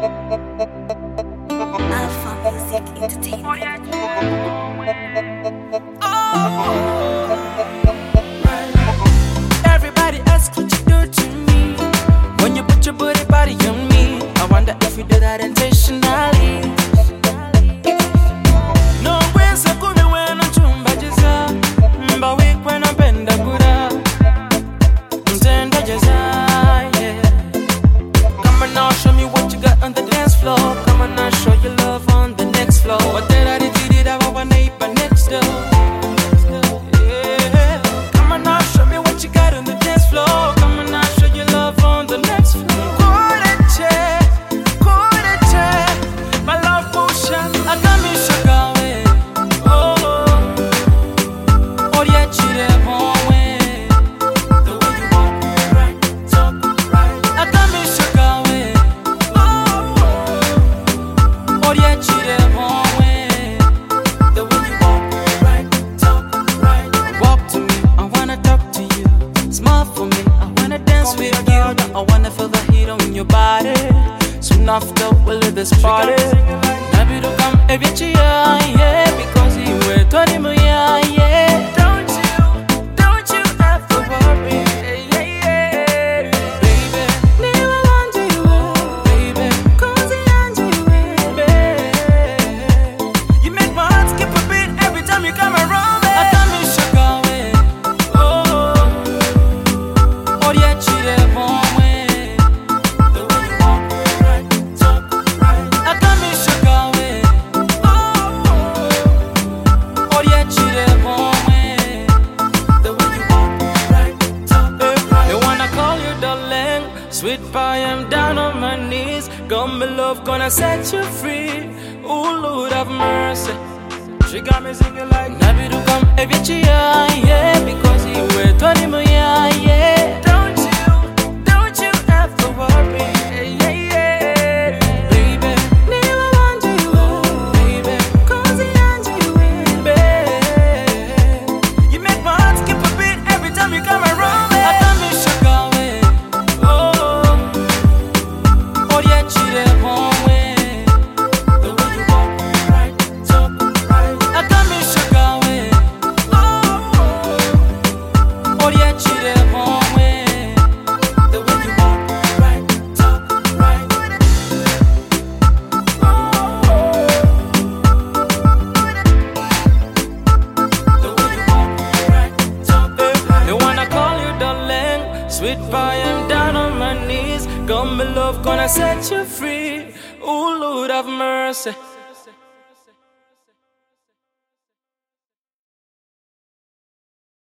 Alpha Music Entertainment. Everybody asks what you do to me when you put your body on me. I wonder if you do that intentionally. No way so kumi when I'm chumba jiza, mba week when I'm benda kura, mtenda jiza, yeah. Come on now, show me what you got on the dance floor. Come on now, show your love on the next floor. What did I do? Did I want to eat my next door? I wanna feel the heat on your body. Soon after we'll leave this party. Nabi do come every yeah, because you were 20 million, yeah. Don't you ever worry, yeah. Baby, never want you, baby, cause I want you, baby. You make my heart skip a beat every time you come around, baby. I can't miss your going, oh yeah, cheated on. Sweet pie, I'm down on my knees. Got me love, gonna set you free. Ooh, Lord have mercy. She got me singing like Nabi do come every yeah, because he wear 20 million, yeah. Don't you ever worry, yeah. Baby, never want you, baby, cause he hands you, baby. You make my heart skip a beat every time you come around, baby. I can't miss your going. Sweet pie, I'm down on my knees. Got me love, gonna set you free. Ooh, Lord have mercy.